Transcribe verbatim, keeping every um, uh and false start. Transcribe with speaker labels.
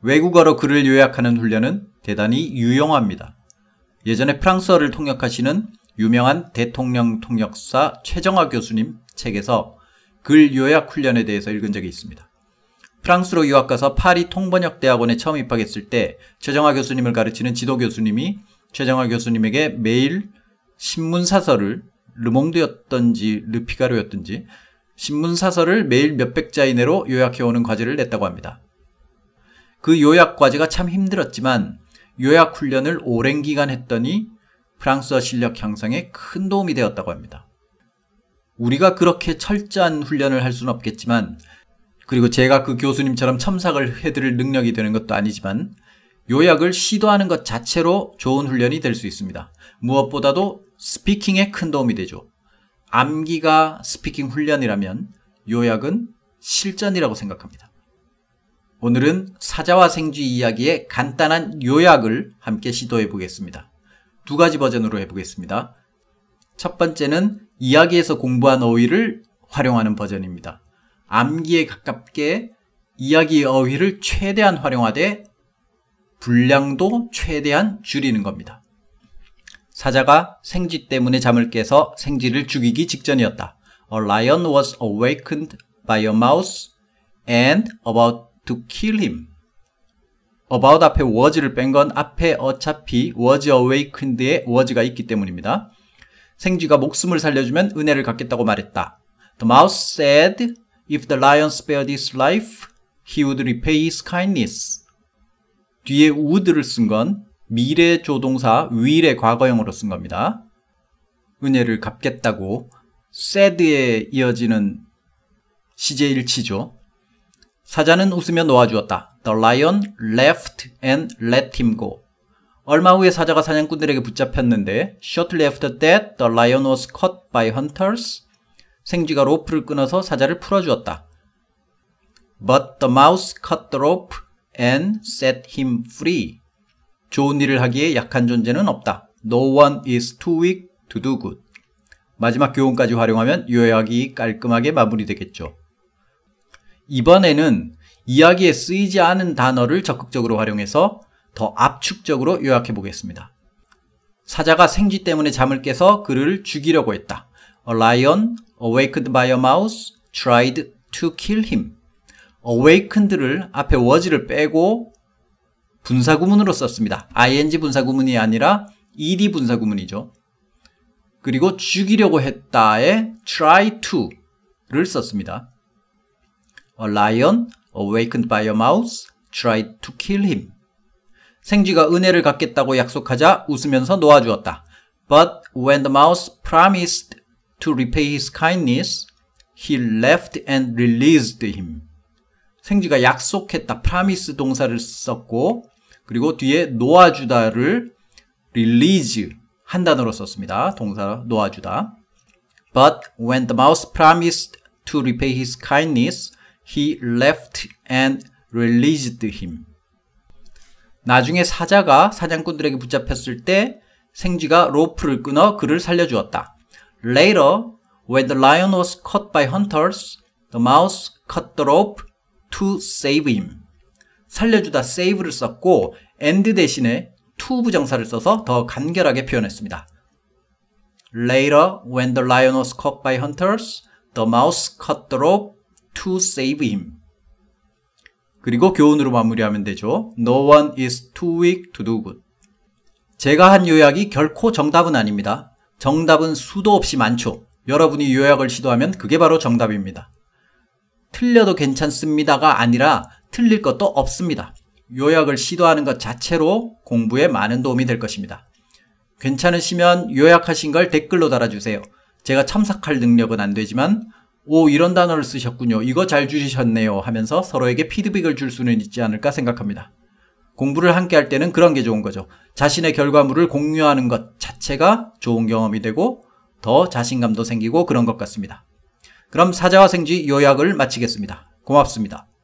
Speaker 1: 외국어로 글을 요약하는 훈련은 대단히 유용합니다. 예전에 프랑스어를 통역하시는 유명한 대통령 통역사 최정화 교수님 책에서 글 요약 훈련에 대해서 읽은 적이 있습니다. 프랑스로 유학가서 파리 통번역대학원에 처음 입학했을 때 최정화 교수님을 가르치는 지도 교수님이 최정화 교수님에게 매일 신문사설을 르몽드였던지 르피가로였던지 신문사설을 매일 몇백 자 이내로 요약해오는 과제를 냈다고 합니다. 그 요약 과제가 참 힘들었지만 요약 훈련을 오랜 기간 했더니 프랑스어 실력 향상에 큰 도움이 되었다고 합니다. 우리가 그렇게 철저한 훈련을 할 수는 없겠지만, 그리고 제가 그 교수님처럼 첨삭을 해드릴 능력이 되는 것도 아니지만 요약을 시도하는 것 자체로 좋은 훈련이 될 수 있습니다. 무엇보다도 스피킹에 큰 도움이 되죠. 암기가 스피킹 훈련이라면 요약은 실전이라고 생각합니다. 오늘은 사자와 생쥐 이야기의 간단한 요약을 함께 시도해 보겠습니다. 두 가지 버전으로 해보겠습니다. 첫 번째는 이야기에서 공부한 어휘를 활용하는 버전입니다. 암기에 가깝게 이야기의 어휘를 최대한 활용하되 분량도 최대한 줄이는 겁니다. 사자가 생쥐 때문에 잠을 깨서 생쥐를 죽이기 직전이었다. A lion was awakened by a mouse and about to kill him. about 앞에 was를 뺀 건 앞에 어차피 was awakened에 was가 있기 때문입니다. 생쥐가 목숨을 살려주면 은혜를 갚겠다고 말했다. The mouse said if the lion spared his life, he would repay his kindness. 뒤에 would를 쓴 건 미래 조동사 will의 과거형으로 쓴 겁니다. 은혜를 갚겠다고 said에 이어지는 시제일치죠. 사자는 웃으며 놓아주었다. The lion left and let him go. 얼마 후에 사자가 사냥꾼들에게 붙잡혔는데 Shortly after that, the lion was caught by hunters. 생쥐가 로프를 끊어서 사자를 풀어주었다. But the mouse cut the rope and set him free. 좋은 일을 하기에 약한 존재는 없다. No one is too weak to do good. 마지막 교훈까지 활용하면 요약이 깔끔하게 마무리되겠죠. 이번에는 이야기에 쓰이지 않은 단어를 적극적으로 활용해서 더 압축적으로 요약해 보겠습니다. 사자가 생쥐 때문에 잠을 깨서 그를 죽이려고 했다. A lion awakened by a mouse tried to kill him. awakened를 앞에 was를 빼고 분사구문으로 썼습니다. ing 분사구문이 아니라 ed 분사구문이죠. 그리고 죽이려고 했다에 try to를 썼습니다. A lion awakened by a mouse tried to kill him. 생쥐가 은혜를 갚겠다고 약속하자 웃으면서 놓아주었다. But when the mouse promised to repay his kindness, he left and released him. 생쥐가 약속했다. promise 동사를 썼고 그리고 뒤에 놓아주다를 release 한 단어로 썼습니다. 동사 놓아주다. But when the mouse promised to repay his kindness, he left and released him. 나중에 사자가 사냥꾼들에게 붙잡혔을 때 생쥐가 로프를 끊어 그를 살려주었다. Later, when the lion was caught by hunters, the mouse cut the rope to save him. 살려주다 save를 썼고 and 대신에 to 부정사를 써서 더 간결하게 표현했습니다. Later, when the lion was caught by hunters, the mouse cut the rope to save him. 그리고 교훈으로 마무리하면 되죠. No one is too weak to do good. 제가 한 요약이 결코 정답은 아닙니다. 정답은 수도 없이 많죠. 여러분이 요약을 시도하면 그게 바로 정답입니다. 틀려도 괜찮습니다가 아니라 틀릴 것도 없습니다. 요약을 시도하는 것 자체로 공부에 많은 도움이 될 것입니다. 괜찮으시면 요약하신 걸 댓글로 달아주세요. 제가 첨삭할 능력은 안 되지만 오, 이런 단어를 쓰셨군요. 이거 잘 줄이셨네요 하면서 서로에게 피드백을 줄 수는 있지 않을까 생각합니다. 공부를 함께 할 때는 그런 게 좋은 거죠. 자신의 결과물을 공유하는 것 자체가 좋은 경험이 되고 더 자신감도 생기고 그런 것 같습니다. 그럼 사자와 생쥐 요약을 마치겠습니다. 고맙습니다.